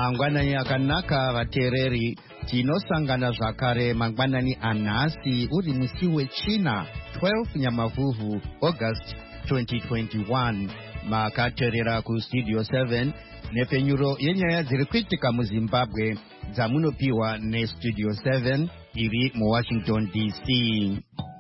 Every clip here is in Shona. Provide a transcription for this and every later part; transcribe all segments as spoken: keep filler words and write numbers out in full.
Mangwanani akanaka vatereri, tinosangana zvakare mangwanani anhasi uri musi wechina twelve Nyamavuvu August twenty twenty-one. Makaterera kustudio seven nepenyuro yenyaya dziri kuitika muZimbabwe dzamunopiwa nestudio seven iri muWashington D C.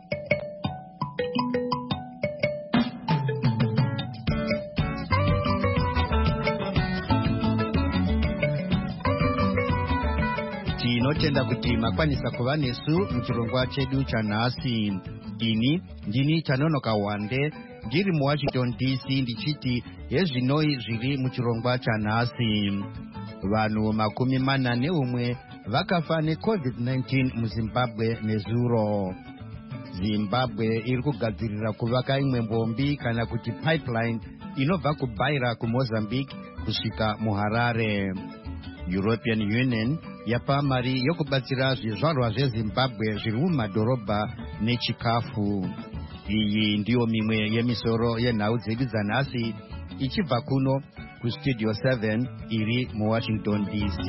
Tinotenda kuti makwanisa kuva nesu muchirongwa chedu chanhasi. Ini ndini Chanonoka Wande ndiri muWashington D C ndichiti hezvinoi zviri muchirongwa chanhasi. Vanhu makumi mana neumwe vakafa neCovid nineteen muZimbabwe nezuro. Zimbabwe iri kugadzirira kuvaka imwe mbombi kana kuti pipeline inobva kuBaira kuMozambique kusvika muHarare. European Union yapa mari yokubatsira zvizvarwa zveZimbabwe zviri mumadhorobha nechikafu. Iyi ndiyo mimwe yemisoro yenhau dzedu dzanhasi ichibva kuno kustudio seven iri muWashington D C.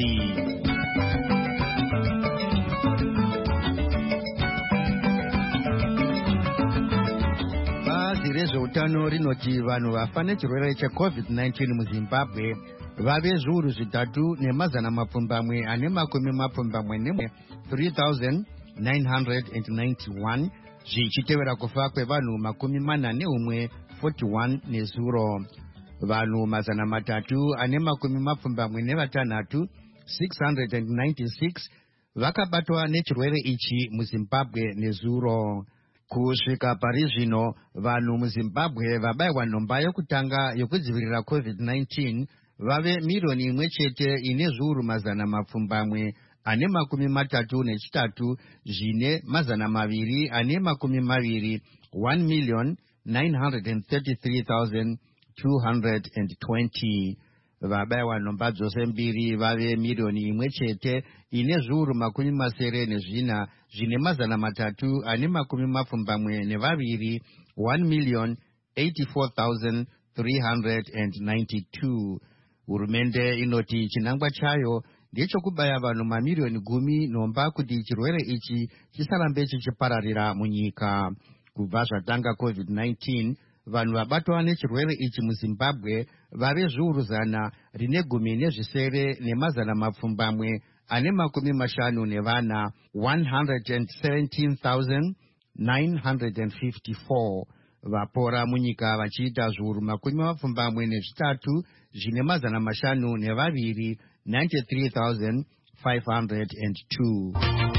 Bazi rezveutano rinoti vanhu vafa nechirwere cheCovid nineteen muZimbabwe vave zviuru zvitatu nemazana mapfumbamwe ane makumi mapfumbamwe nemwe three thousand nine hundred ninety-one zvichitevera kufa kwevanhu makumi mana neumwe forty-one nezuro. Vanhu mazana matatu ane makumi mapfumbamwe nevatanhatu six hundred ninety-six vakabatwa nechirwere ichi muZimbabwe nezuro. Kusvika pari zvino vanhu muZimbabwe vabayirwa nhomba yokutanga yokudzivirira COVID nineteen vave miriyoni imwe chete ine zviuru mazana mapfumbamwe ane makumi matatu nechitatu zvine mazana maviri ane makumi maviri one million nine hundred thirty-three thousand two hundred twenty. Vabayirwa nhomba dzose mbiri vave miriyoni imwe chete ine zviuru makumi masere nezvina zvine mazana matatu ane makumi mapfumbamwe nevaviri one million eighty-four thousand three hundred ninety-two. Hurumende inoti chinangwa chayo ndechokubaya vanhu mamiriyoni gumi nhomba kuti chirwere ichi chisarambe chichipararira munyika. Kubva zvatanga COVID nineteen, vanhu vabatwa nechirwere ichi muZimbabwe vave zviuru zana rine gumi nezvisere nemazana mapfumbamwe ane makumi mashanu nevana one hundred seventeen thousand nine hundred fifty-four. Vapora munyika vachiita zviuru makumi mapfumbamwe nezvitatu zvine mazana mashanu nevaviri ninety-three thousand five hundred two.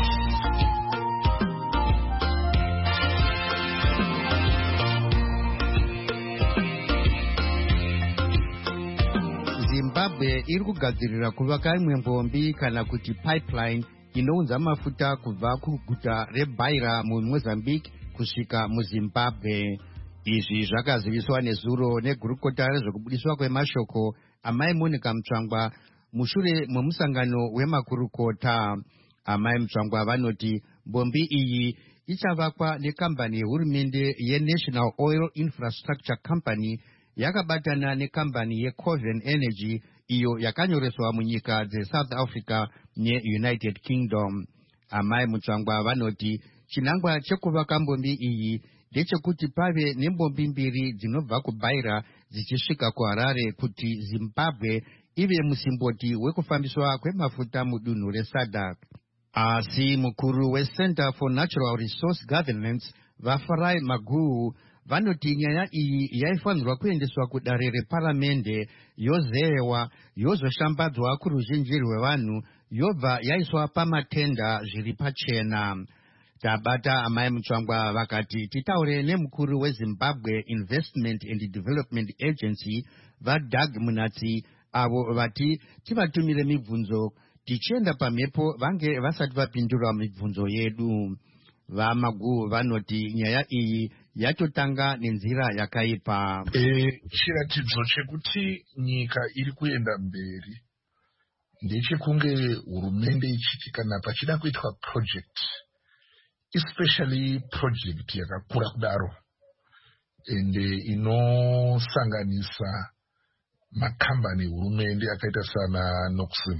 Zimbabwe iri kugadzirira kuvaka imwe mbombi kana kuti pipeline inounza mafuta kubva kuguta reBaira muMozambique kusvika muZimbabwe. Izvi zvakaziviswa nezuro negurukota rezvekubudiswa kwemashoko Amai Monica Mutsvangwa mushure memusangano wemakurukota. Amai Mutsvangwa vanoti mbombi iyi ichavakwa nekambani yehurumende yeNational Oil Infrastructure Company yakabatana nekambani yeCoven Energy iyo yakanyoreswa munyika dzeSouth Africa neUnited Kingdom. Amai Mutsvangwa vanoti chinangwa chekuvaka mbombi iyi ndechekuti pave nembombi mbiri dzinobva kuBaira dzichisvika kuHarare kuti Zimbabwe ive musimboti wekufambiswa kwemafuta mudunhu reSADC. Asi mukuru weCenter for Natural Resource Governance vaFarai Maguhu vanoti nyaya iyi yaifanirwa kuendeswa kudare reparamende yozeyewa yozoshambadzwa kuruzhinji rwevanhu yobva yaiswa pamatenda zviri pachena. Tabata Amai Mutsvangwa vakati titaure nemukuru weZimbabwe Investment and Development Agency vaDoug Munatsi avo vati tivatumire mibvunzo tichienda pamhepo vange vasati vapindura mibvunzo yedu. VaMaguhu vanoti nyaya iyi yatotanga nenzira yakaipa. E, chiratidzo chekuti nyika iri kuenda mberi ndechekunge hurumende ichiti kana pachida kuitwa project, especially project yakakura kudaro ende inosanganisa makambani hurumende akaita sana Noxim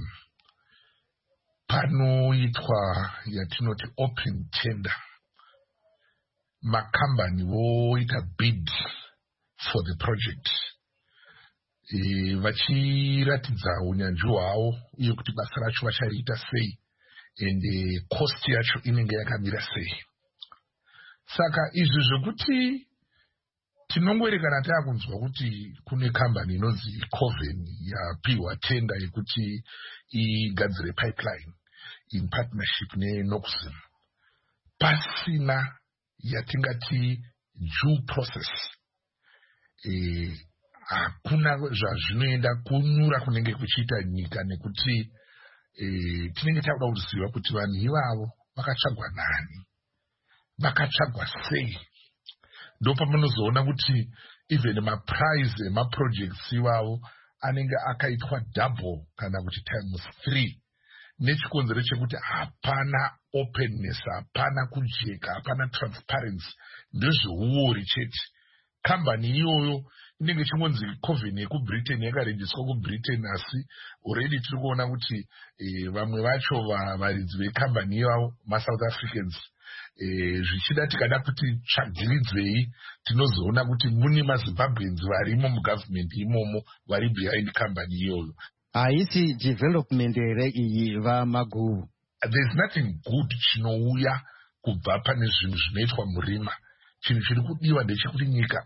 panoitwa yatinoti open tender. Makambani voita bid for the project. E, vachiratidza unyanzvi hwavo uye kuti basa racho vachariita sei ende cost yacho inenge yakamira sei. Saka izvi zvekuti tinongoerekana taakunzwa kuti kune kambani inonzi Coven yapiwa tenda yekuti igadzire pipeline in partnership neNoxim pasina yatingati due process. E, hakuna zvazvinoenda kunyura kunenge kuchiita nyika nekuti e, tinenge takuda kuziva kuti vanhu ivavo vakatsvagwa nani, vakatsvagwa sei. Ndo pamunozoona kuti even maprize emaprojects ivavo anenge akaitwa double kana kuti times three nechikonzero chekuti hapana openness, hapana kujeka, hapana transparency, ndezveuori chete. Kambani iyoyo inenge chingonzi Coven yekuBritain yakarejiswa kuBritain, asi already tiri kuona kuti e, vamwe vacho varidzi vekambani ivavo maSouth Africans. E, zvichida tikada kuti tsvagiridzei tinozoona kuti mune maZimbabweans varimo mugovernment imomo vari behind kambani iyoyo. Haisi development here iyi vaMagu. There's nothing good chinouya kubva pane zvinhu zvinoitwa murima. Chinhu chiri kudiwa ndechekuti nyika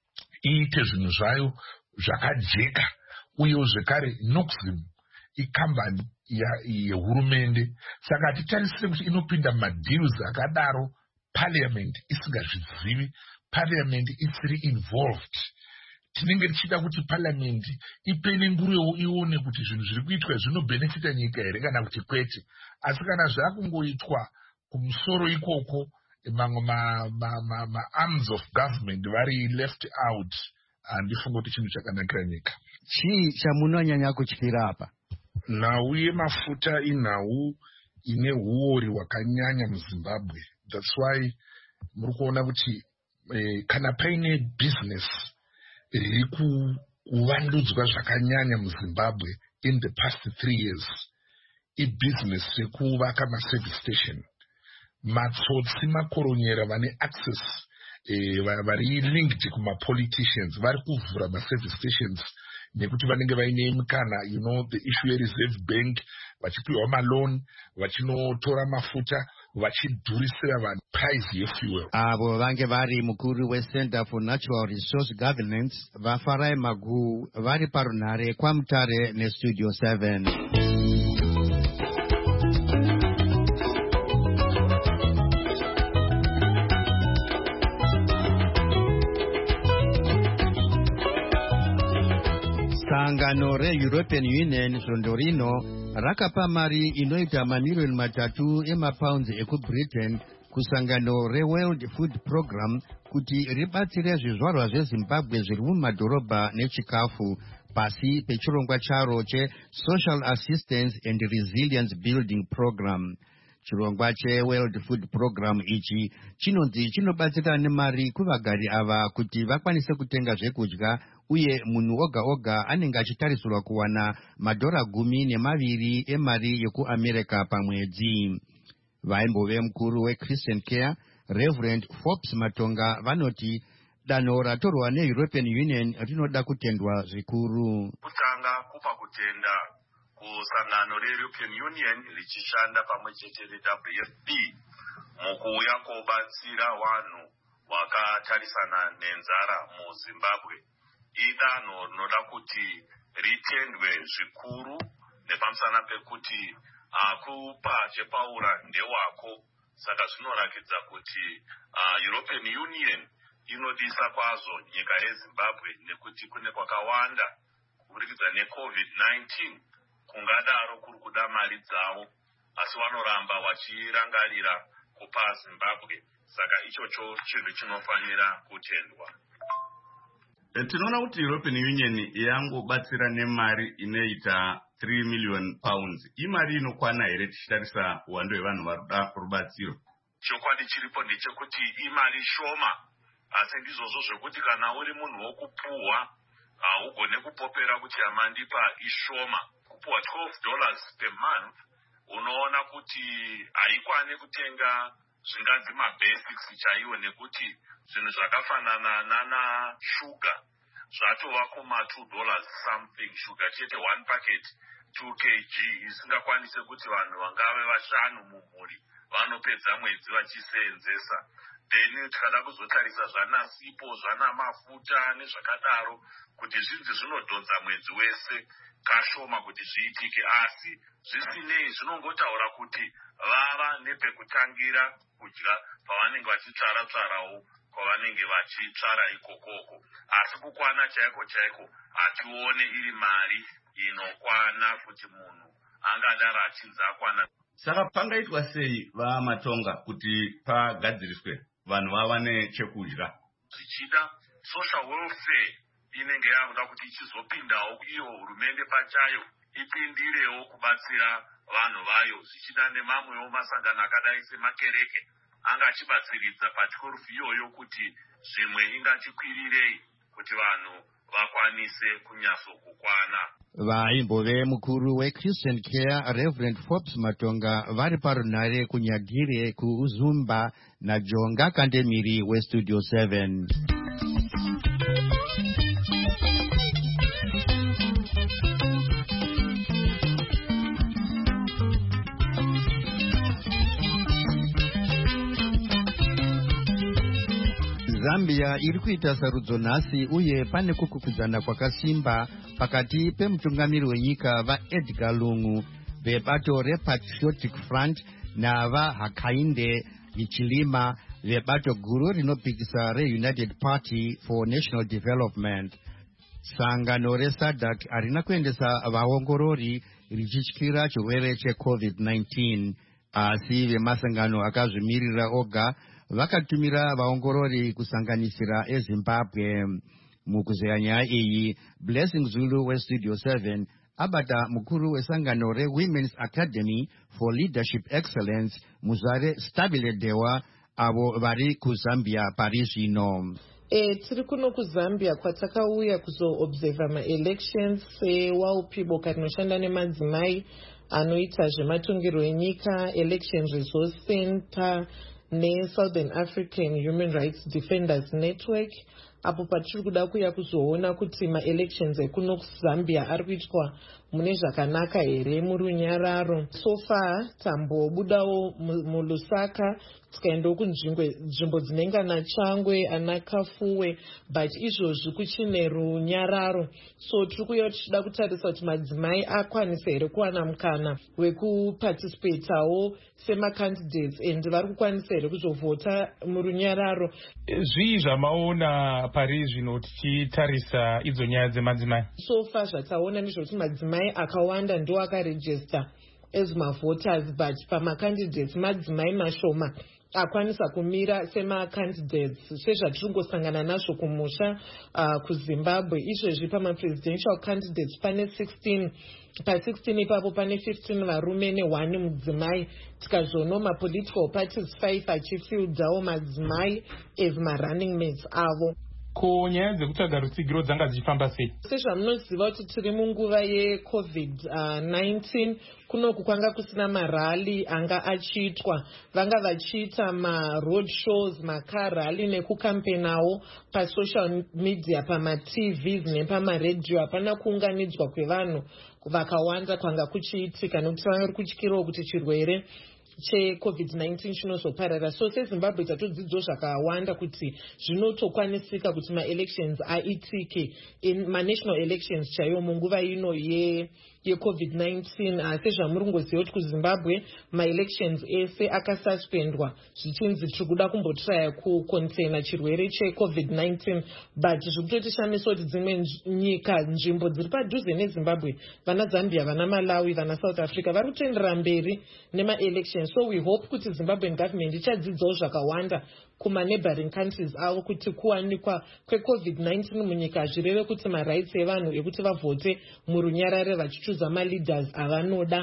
iite zvinhu zvayo zvakajeka, uye zvekare Noxim ikambani yehurumende. Saka hatitarisire kuti inopinda madeals akadaro parliament isingazvizivi, parliament isiri involved. Tinenge tichida kuti parliament ipene nguruwo ione kuti zvinhu zviri kuitwa zvinobenefita nyika here kana kuti kwete. Asi kana zvakungoitwa kumusoro ikoko, mamwe ma, ma, ma, ma arms of government vari left out, handifunga kuti chinhu chakanakira nyika. Chii chamunonyanya kutyira apa? Nhau yemafuta inhau ine huori hwakanyanya muZimbabwe. That's why muri kuona kuti eh, kana paine business riri kuvandudzwa zvakanyanya muZimbabwe in the past three years, ibusiness rekuvaka maservice station. Matsotsi makoronyera vane access eh, vari linked kumapoliticians vari kuvhura maservice stations nekuti vanenge vaine mukana, you know, the issue reserve bank, vachipiwa malone, vachinotora mafuta, vachidhurisira vanhu price yefuel. Avo vange vari mukuru weCenter for Natural Resource Governance vaFarai Magu vari parunhare kwaMutare neStudio seven. Sangano re-European Union Sondorino rakapa mari inoita mamilioni matatu emapounds ekuBritain kusangano re-World Food Program kuti ribatsire zvizvarwa zveZimbabwe zviri mumadhorobha nechikafu pasi pechirongwa charo che-Social Assistance and Resilience Building Program. Chirongwa che-World Food Program ichi chinonzi chinobatsira nemari kuvagari ava kuti vakwanise kutenga zvekudya, uye munhu oga oga anenge achitarisirwa kuwana madhora gumi nemaviri emari yekuAmerica pamwedzi. Vaimbove mukuru weChristian Care Reverend Forbes Matonga vanoti danho ratorwa neEuropean Union rinoda kutendwa zvikuru. Kutanga kupa kutenda kusangano reEuropean Union richishanda pamwe chete neW F P mukuuya kobatsira vanhu vakatarisana nenzara muZimbabwe. Idanho rinoda kuti ritendwe zvikuru nepamusana pekuti akupa chepaura ndewako. Saka zvinorakidza kuti uh, European Union inodisa kwazvo nyika yeZimbabwe nekuti kune kwakawanda kuburikidza neCovid nineteen kungadaro kuri kuda mari dzavo, asi vanoramba vachirangarira kupa Zimbabwe. Saka ichocho chinhu chinofanira kutendwa. Tinoona kuti European Union yangobatsira nemari inoita three million pounds. Imari inokwana here tichitarisa uwandu hwevanhu varuda rubatsiro? Chokwadi chiripo ndechekuti imari shoma, asi ndizvozvo zvekuti kana uri munhu wokupuhwa haugone kupopera kuti yamandipa ishoma. Kupuwa twelve dollars per month unoona kuti haikwani kutenga zvinganzi mabasics chaiwo, nekuti zvinhu zvakafanana nana shuga zvatova kuma two dollars something. Shuga chete one packet two kilograms isingakwanise kuti vanhu vangave vashanu mumhuri vanopedza mwedzi vachiseenzesa. Then tikada kuzotarisa zvana sipo zvana mafuta nezvakadaro kuti zvinzi zvinodhonza mwedzi wese kashoma kuti zviitike, asi zvisinei zvinongotaura kuti vava nepekutangira kudya pavanenge vachitsvara tsvarawo kwavanenge vachitsvara ikokoko, asi kukwana chaiko chaiko hatione iri mari inokwana kuti munhu angadaro achinzi akwana. Saka pangaitwa sei vaMatonga kuti pagadziriswe vanhu vawane chekudya? Zvichida social welfare inenge yakuda kuti ichizopindawo iyo hurumende pachayo ipindirewo kubatsira vanhu vayo, zvichida nemamwewo masangano akadai semakereke anga achibatsiridza patkorofu iyoyo kuti zvimwe ingatikwirirei kuti vanhu vakwanise kunyasokukwana. Vaimbove mukuru weChristian Care Reverend Forbes Matonga vari parunhare kunyagire kuUzumba naJonga Kandemiri weStudio seven. Zambia iri kuita sarudzo nhasi uye pane kukukudzana kwakasimba pakati pemutungamiri wenyika vaEdgar Lungu vebato rePatriotic Front navaHakainde Hichilema vebato guru rinopikisa reUnited Party for National Development. Sangano reSADC harina kuendesa vaongorori richityira chirwere cheCovid nineteen, asi vemasangano akazvimirira oga vakatumira vaongorori kusanganisira eZimbabwe. Mukuzeya nyaya iyi, Blessing Zulu weStudio seven abata mukuru wesangano reWomen's Academy for Leadership Excellence Muzare Stabile Dewa avo vari kuZambia pari zvino. E, tiri kuno kuZambia kwatakauya kuzoobserva ma-elections sewaupiboka rinoshanda nemadzimai anoita zvematongero enyika, Election Resource Center neSouthern African Human Rights Defenders Network, apo patiri kuda kuya kuzoona kuti ma-elections ekuno kuZambia ari kuitwa mune zvakanaka here murunyararo. So far tambobudawo muLusaka tikaendawo kunzvimbo dzinenge ana Changwe ana Kafuwe, but izvozvi kuchine runyararo. So tiri kuya tichida kutarisa kuti madzimai akwanisa here kuwana mukana wekuparticipatawo sema-candidates and vari kukwanisa here kuzovhota murunyararo. Zvii zvamaona pari zvino tichitarisa idzo nyaya dzemadzimai? So far zvataona ndizvokuti madzimai akawanda ndo akarejista as mavoters, but pama-candidates madzimai mashoma akwanisa kumira sema-candidates sezvatirongosangana nazvo kumusha uh, kuZimbabwe. Izvezvi pama-presidential candidates pane sixteen, pa-sixteen ipapo pane fifteen varume ne-one mudzimai, tikazvono ma-political parties five achifildawo madzimai as ma-running mates avo. Ko nyaya dzekutsvaga rutsigiro dzanga dzichifamba sei? Sezvamunoziva kuti tiri munguva yeCovid nineteen, kunoku kwanga kusina marali anga achiitwa. Vanga vachiita ma-road shows, macar rally nekukampenawo pasocial media, pama-T Vs nepama-radio. Hapana kuunganidzwa kwevanhu vakawanda kwanga kuchiitika nekuti vanga vari kutyirawo kuti chirwere cheCovid nineteen chinozoparara. So seZimbabwe tatodzidzo zvakawanda kuti zvinotokwanisika kuti ma-elections aitike, ma-national elections chaiwo munguva ino ye yeCovid nineteen. Asi zvamuringoziva kuti kuZimbabwe ma-elections ese akasuspendwa zvichinzi tiri kuda kumbotraya kucontaina chirwere cheCovid nineteen, but zvirikutotishamisa kuti dzimwe nyika, nzvimbo dziri padhuze neZimbabwe, vana Zambia, vana Malawi, vana South Africa vari kutoendera mberi nema-elections. So we hope kuti Zimbabwean government ichadzidzawo zvakawanda kuma-neighboring countries avo kuti kuwanikwa kweCovid nineteen munyika zvireve kuti ma-rights evanhu ekuti vavhote murunyarare vachichuza ma-leaders avanoda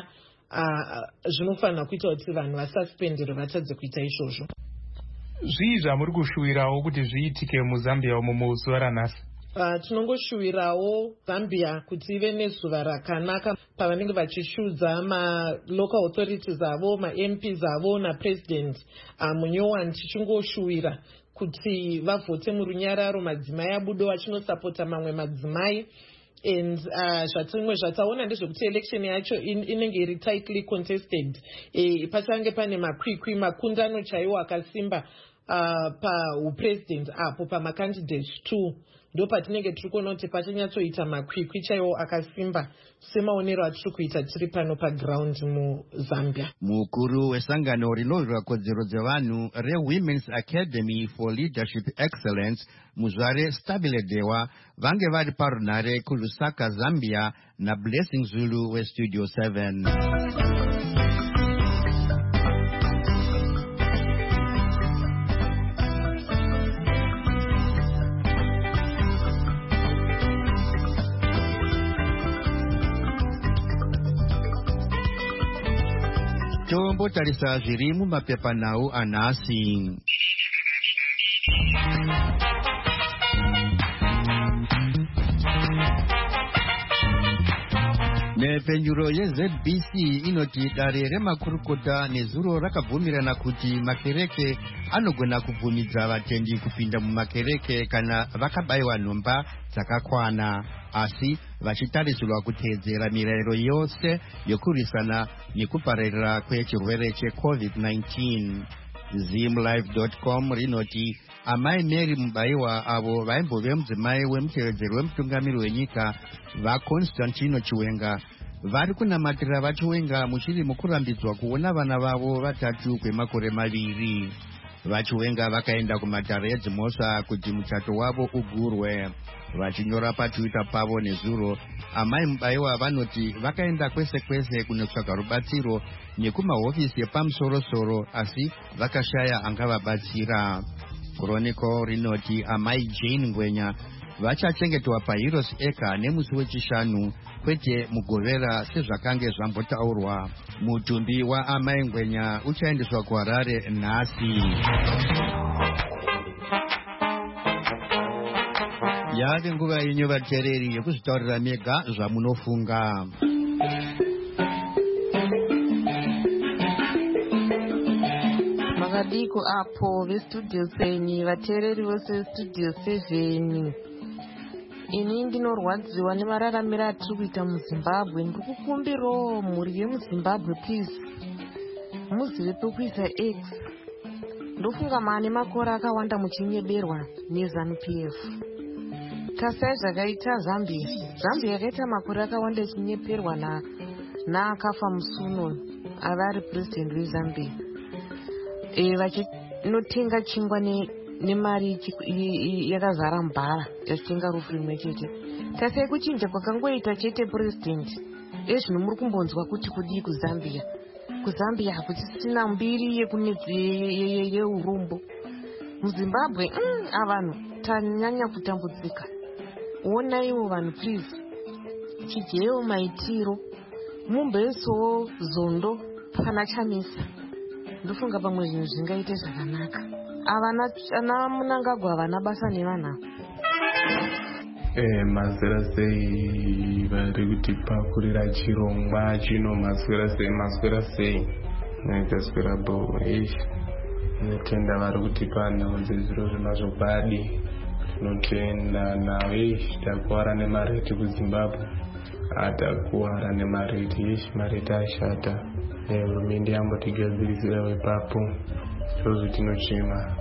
zvinofanira kuita kuti vanhu vasuspendere vatadze kuita izvozvo. Zvii zvamuri kushuwirawo kuti zviitike muZambia umo muzuva ranhasi? Uh, tinongoshuwirawo Zambia kuti ive nezuva rakanaka pavanenge vachishuudza ma-local authorities avo, ma-M Ps avo napresident uh, munyowani. Tichingoshuwira kuti vavhote murunyararo, madzimai abudo achinosapota mamwe madzimai. And zvatimwe uh, zvataona ndezvekuti election yacho in, inenge iri tightly contested. E, pachange pane makwikwi, makundano chaiwo akasimba uh, paupresident apo pamacandidates two. Ndo patinenge tiri kuona kuti pachanyatsoita makwikwi chaiwo akasimba semaonero atiri kuita tiri pano paground muZambia. Mukuru wesangano rinorwira kodzero dzevanhu reWomen's Academy for Leadership Excellence Muzvare Stabile Dewa vange vari parunhare kuLusaka, Zambia naBlessing Zulu weStudio seven. Tombotarisa zviri mumapepanhau anhasi. Nepfenyuro yeZ B C inoti dare remakurukota nezuro rakabvumirana kuti makereke anogona kubvumidza vatendi kupinda mumakereke kana vakabayiwa nhomba dzakakwana, asi vachitarisirwa kuteedzera mirayiro yose yokurwisana nekupararira kwechirwere checovid nineteen. Zimlive dot com rinoti amai Mary Mubayiwa avo vaimbove mudzimai wemutevedzeri wemutungamiri wenyika vaConstantino Chiwenga vari kunamatira vaChiwenga muchiri mukurambidzwa kuona vana vavo vatatu kwemakore maviri. VaChiwenga vakaenda kumatare edzimhosva kuti muchato wavo ugurwe. Vachinyora paTwitter pavo nezuro, amai Mubayiwa vanoti vakaenda kwese kwese kunotsvaga rubatsiro nekumahofisi epamusoro-soro asi vakashaya angavabatsira. Chronicle rinoti amai Jane Ngwenya vachachengetwa paHeroes Acre nemusi wechishanu kwete mugovera sezvakange zvambotaurwa. Mutumbi waamai Ngwenya uchaendeswa kuHarare nhasi. Yave nguva yenyu vateereri yekuzvitaurira mega zvamunofunga. Makadiko apo vestudio seni, vateereri vose vestudio seven. Ini ndinorwadziwa nemararamiro atiri kuita muZimbabwe. Ndikukumbirawo mhuri yemuZimbabwe, please muzive pekuisa X. Ndofunga mane makore akawanda muchinyeberwa neZANU P F. Tasai zvakaita Zambia. Zambia yakaita makore akawanda ichinyeperwa na naakafa musuno avari president weZambia. E, vachinotenga chingwa ne nemari yakazara mbara yachitenga rufu rimwe chete. Tasai kuchinja kwakangoita chete president. Ezvino muri kumbonzwa kuti kudii kuZambia. KuZambia hakusisina mbiri yeurombo. MuZimbabwe mm, avanhu tanyanya kutambudzika. Onaiwo vanhu please, chijewo maitiro mumbesowo zondo pana chamisa. Ndofunga pamwe zvinhu zvingaite zvakanaka. Avana ana Munangagwa havana basa nevanhu. Eh, mazera sei vari kutipa kurira chirongwa chino, maswera sei maswera sei naikaswera bo ish netenda vari kutipa nhau dzezviro zvemazvokwadi. Tinotenda nawo ish takuwara nemareti kuZimbabwe, atakuwara nemareti ish mareti ashata. Hurumende yambotigadziridzirawo ipapo zvozvo tinochema.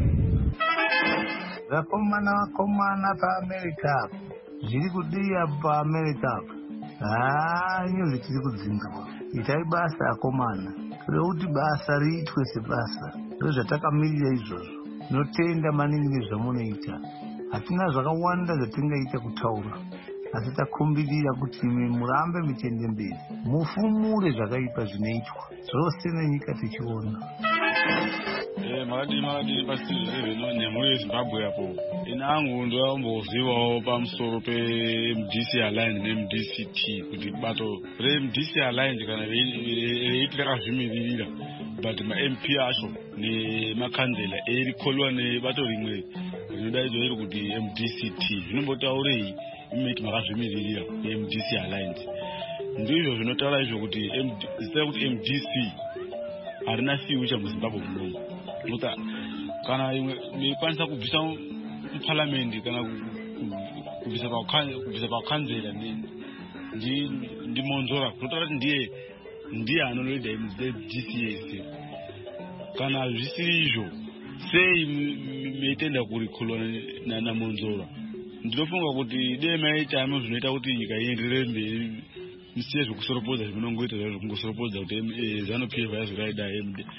Vakomana vakomana paAmerica zviri kudiya paAmerica haa nyozvi tiri kudzingwa. Itai basa akomana, tode kuti basa riitwe sebasa. Ndozvatakamirira izvozvo. Tinotenda maningi nezvamunoita. Hatina zvakawanda zvatingaita kutaura, asi takumbirira kuti murambe muchiende mberi, mufumure zvakaipa zvinoitwa zvose nenyika tichiona. Eh, makadini makadini paStudio seven nemhuri yeZimbabwe apo. Ina angu ndoambozivawo pamusoro peM D C Alliance neM D C T kuti bato reM D C Alliance kana veiti rakazvimiririra but maM P acho nemakhanzela erikholwa nebato rimwe dzinodaidzwa iri kuti M D C T zvinombotaurei imiti makazvimiririra M D C Alliance. Ndizvo zvinotaura izvo kuti zita kuti M D C harina future muZimbabwe munomu. Nota kana imwe ikwanisa kubvisa muparliament kana kubvisa kubvisa pakanzera ndi ndi Monzora kunotaura kuti ndiye ndiye anonoida M D C S. Kana zvisiri izvo sei meitenda kurikhulwa na na Monzora. Ndinofunga kuti dei maita ano zvinoita kuti nyika ienderere mberi misiye zvokusoropodza zvinongoita zvokungosoropodza kuti ZANU-P F yazviraida M D.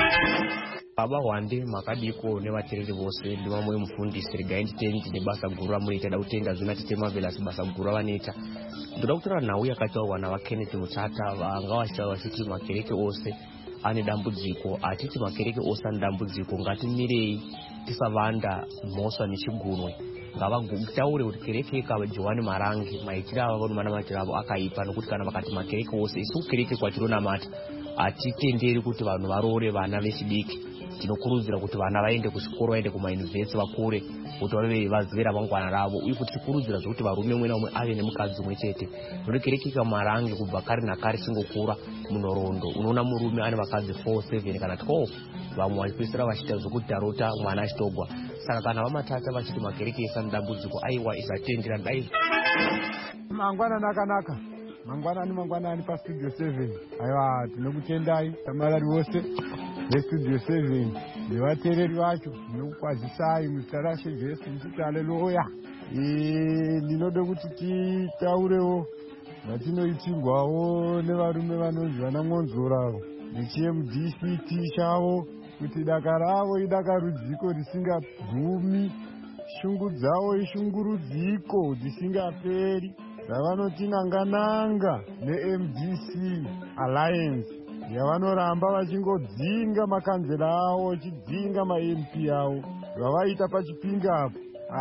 Baba Wande makadiko nevateereri vose ndi vamwe mufundisi regai nditeni tine basa guru ramunoita da kutenga zvina titema velasi basa guru vanoita. Ndoda kutora nhau yakataurwa naVakenneth Mutata vanga vachiva vachiti makereke ose ane dambudziko, atiti makereke ose ane dambudziko, ngatimirei tisavanda mhosva nechigunwe. Ngavataure kuti kereke ikava Johani Marangi maitiro ava vanhu manamatiro avo akaipa, nokuti kana vakati makereke ose isu kereke kwatironamata atitenderi kuti vanhu varoore vana vechidiki. Tinokurudzira kuti vana vaende kuchikoro, vaende kumayunivhesiti vakure, kuti vave vazive ramangwana ravo, uye kuti tikurudzira zvokuti varume umwe naumwe ave nemukadzi umwe chete. Ndoda kereke ikaMarangi kubva kare nakare chingokura munhoroondo unoona murume ane vakadzi four seven kana twelve, vamwe vachipedzisira vachiita zvokuti tarota mwana achitogwa. Saka kana vamatata vachiti makereke isana dambudziko, aiwa isatendera dai mangwana nakanaka mangwanani mangwanani pastudio seven. Aiwa tinokutendai tamarari vose vestudio seven nevateereri vacho, ndinokukwazisai muzita raShe Jesu nditi haleluya. Ndinode kuti titaurewo vatinoitirwawo nevarume vanonzi vana Monzora nechiM D C T chavo, kuti daka ravo idakarudziko risingagumi, shungu dzavo ishungurudziko dzisingaperi, ravanoti nanga-nanga neM D C Alliance yavanoramba vachingodzinga makanzera avo, vachidzinga maM P avo vavaita pachipingapo.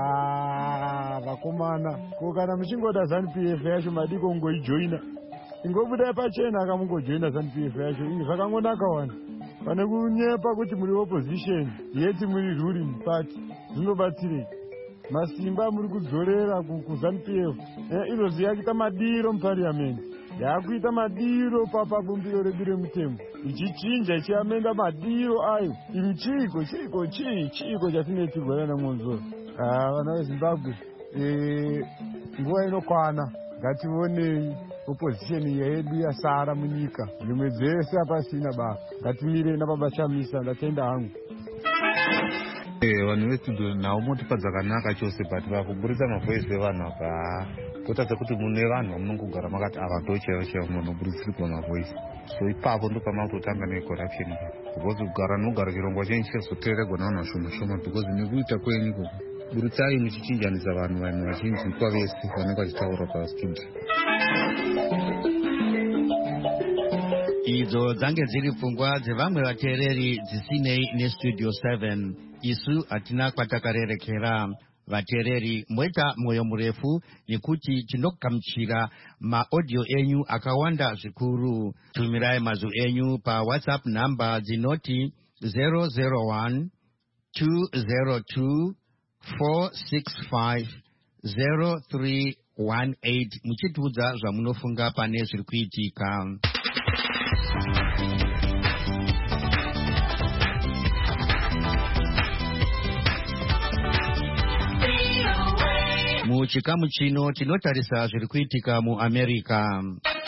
Ah, vakomana, ko kana muchingoda ZANU-P F yacho madiko ngoijoina, ingobudai pachena akamungojoina ZANU-P F yacho, inge zvakangonaka wani pane kunyepa kuti muri opposition yeti muri ruling party. Zvinobatsirei masimba muri kudzorera kuZANU-P F izvozvi yakuita madiro muparliament, yakuita madiro pabumbiro redu remutemo, ichichinja ichiamenda madiro ayo. Iri chiko chiko chii chiko chatinoitirwa nana Monzora. Vana veZimbabwe, nguva inokwana ngationei opposition yedu yasara munyika, zvimwe dzese apasina basa, ngatimirei nababa Chamisa. Ndatenda hangu vanhu vestudio navo motipa dzakanaka chose, but vakuburitsa mavoisi evanhu apa kotadza kuti mune vanhu vamunongogara makati ava ndo chaivo chaivo munoburitsirwa mavoisi. So ipapo ndo pamakutotanga necorruption, because kugara nogara chirongwa chenyu chichazoteeregwa navanhu vashoma shoma, because nekuita kwenyu koko buritsai muchichinjanisa vanhu vanhu vazhinji kwavese vanenge vachitaura pastudio. Idzo dzange dziri pfungwa dzevamwe vateereri dzisinei nestudio seven. Isu hatina kwatakarerekera. Vateereri, moita mwoyo murefu nekuti tinogamuchira maaudio enyu akawanda zvikuru. Tumirai mazwi enyu pa WhatsApp namba dzinoti zero zero one two zero two four six five zero three one eight muchitiudza zvamunofunga pane zviri kuitika. Muchikamu chino tinotarisa zviri kuitika muAmerica.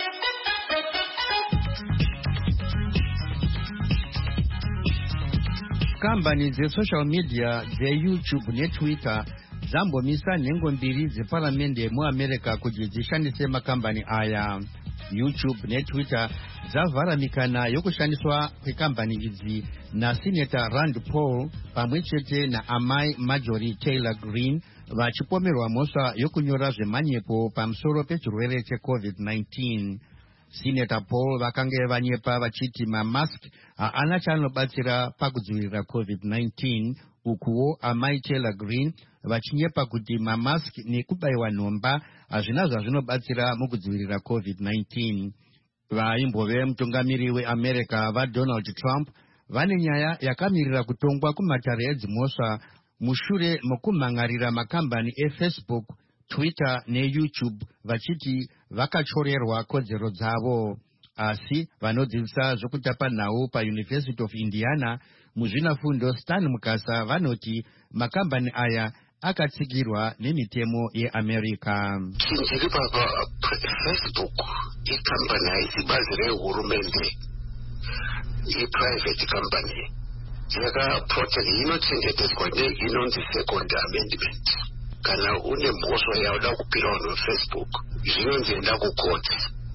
Kambani dzesocial media dzeYouTube neTwitter dzambomisa nhengo mbiri dzeparamende muAmerica kuti dzishandise makambani aya. YouTube neTwitter dzavhara mikana yokushandiswa kwekambani idzi naSenator Rand Paul pamwe chete naamai Marjorie Taylor Greene vachipomerwa mhosva yokunyora zvemanyepo pamusoro pechirwere cheCovid nineteen. Senator Paul vakange vanyepa vachiti mamask haana chaanobatsira pakudzivirira COVID nineteen, ukuwo amai Taylor Greene vachinyepa kuti mamask nekubayiwa nhomba hazvina zvazvinobatsira mukudzivirira COVID nineteen. Vaimbove mutungamiri weAmerica vaDonald Trump vane nyaya yakamirira kutongwa kumatare edzimhosva mushure mokumang'arira makambani efacebook, Twitter neYouTube vachiti vakachorerwa kodzero dzavo. Asi vanodzidzisa zvokutapa nhau paUniversity of Indiana muzvinafundo Stan Mukasa vanoti makambani aya akatsigirwa nemitemo yeAmerica. Chinjiri baba, Facebook ikambani haisi bazi rehurumende, iprivate company. Yakaprotect inochengetedzwa inonzi second amendment. Kana une mhosva yauda kupira vanhu vefacebook zvinonzi enda kukoti,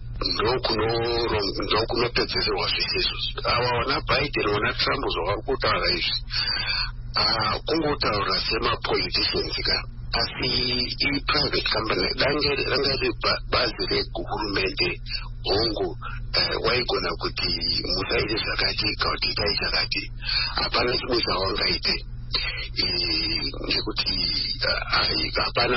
ndokunopedzeswa zvisizvo. Ava wana Biden wana Trump zvavari kutaura izvi kungotaura semapoliticians ka, asi i-private company ranga riri bazi rehurumende hongu waigona kuti musaite zvakati kana kuti itai chakati. Hapana chimwe chawangaite ngekuti hapana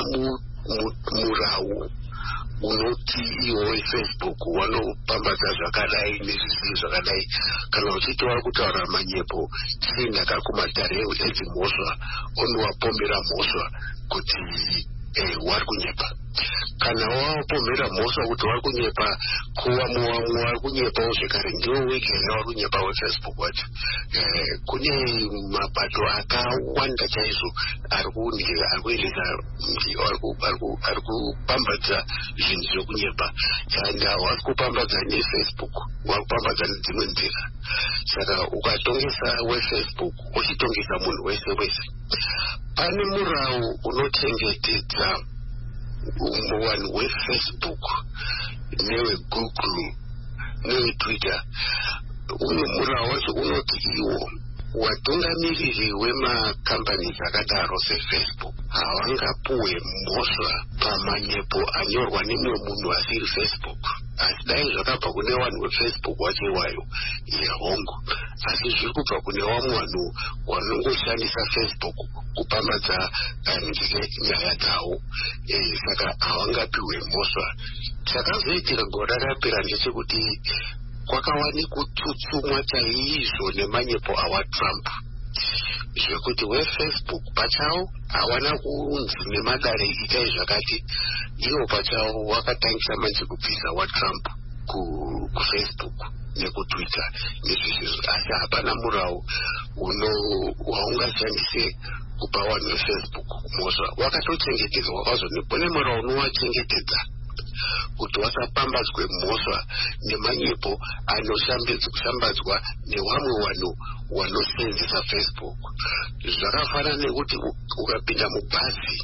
murau unoti iwo Facebook wanopambadza zvakadai nezvisizi zvakadai. Kana uchitoa kutaura manyepo tiendaka kumadhare edzimhosva onowapombera mhosva kuti eh, wari kunyepa. Kana wapomera mhosva kuti wari kunyepa kuwa muwamwe wari kunyepawo zvekare ndiwo wegere wari kunyepa wefacebook wacho. Eh, kune mabato akawanda chaizvo ari kuendesa ari kupambadza zvinhu zvokunyepa. Chanda wari kupambadza nefacebook, wari kupambadza nedzimwe nzira. Saka ukatongesa wefacebook uchitongesa munhu wese wese. Pane murau unochengetedza vanhu wefacebook newegoogle newetwitter. Uyu murau wacho unoti iwo watungamiriri wemakambani akadaro sefacebook havangapuwe mhosva pamanyepo anyorwa nemumwe munhu asiri Facebook. Asi dai zvakabva kune vanhu vefacebook wacho iwayo yehongo, asi zviri kubva kune vamwe vanhu vanongoshandisa Facebook kupambadza nyaya dzavo. Saka havangapiwe mhosva. Chakazoitira gore rakapera ndechekuti kwakawani kutsutsumwa chaizvo nemanyepo awaTrump zvekuti wefacebook pachavo hawana kunzi nemadare itai zvakati. Ivo pachavo wakatangisa manje kubvisa waTrump kufacebook nekutwitter nezvizvizvo. Asi hapana murau waungashandise kupa vanhu vefacebook mhosva. Wakatochengetedzwa kwazvo. Nepone murau unowachengetedza kuti wasapambadzwe mhosva nemanyepo anoshambadzwa nevamwe vanhu vanosenzesa Facebook. Zvakafanana nekuti ukapinda mubhazi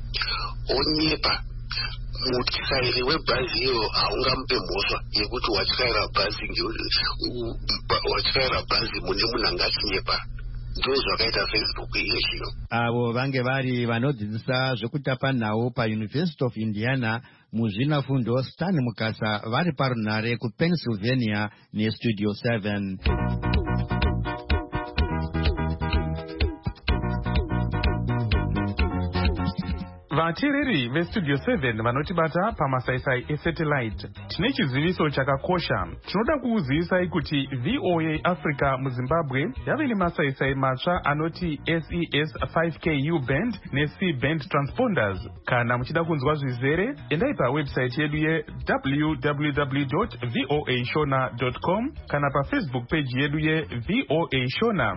onyepa, mutyairi webhazi iyo haungamupe mhosva yekuti watyaira bhazi watyaira bhazi mune munhu angachinyepa. Ndo zvakaita Facebook iye zvino. Avo vange vari vanodzidzisa zvekutapa nhau paUniversity of Indiana muzvinafundo Stan Mukasa vari parunhare kuPennsylvania neStudio seven. vateereri vestudio seven vanotibata pamasaisai esatellite, tine chiziviso chakakosha. Tinoda kukuzivisai kuti V O A Africa muZimbabwe yave nemasaisai matsva anoti S E S five K U band neC band transponders. Kana muchida kunzwa zvizere, endai pawebsite yedu ye w w w dot voa shona dot com kana pafacebook page yedu ye V O A Shona.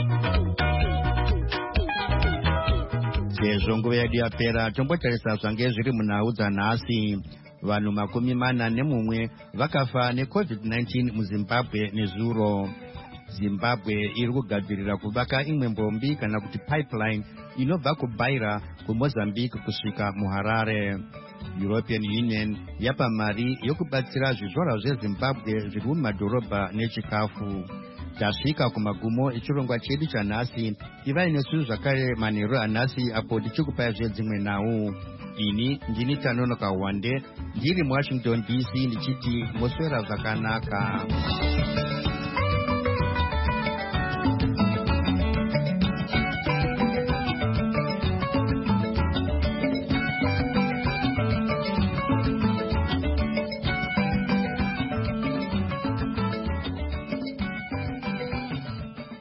Sezvo nguva yedu yapera, tombotarisa zvange zviri munhau dzanhasi. Vanhu makumi mana nemumwe vakafa neCovid nineteen muZimbabwe nezuro. Zimbabwe iri kugadzirira kuvaka imwe mbombi kana kuti pipeline inobva kuBaira kuMozambique kusvika muHarare. European Union yapa mari yokubatsira zvizvarwa zveZimbabwe zviri mumadhorobha nechikafu. Tasvika kumagumo echirongwa chedu chanhasi. Ivai nesu zvakare manheru anhasi apo tichikupai zvedzimwe nhau. Ini ndini Tanonoka Wande ndiri muWashington D C ndichiti moswera zvakanaka.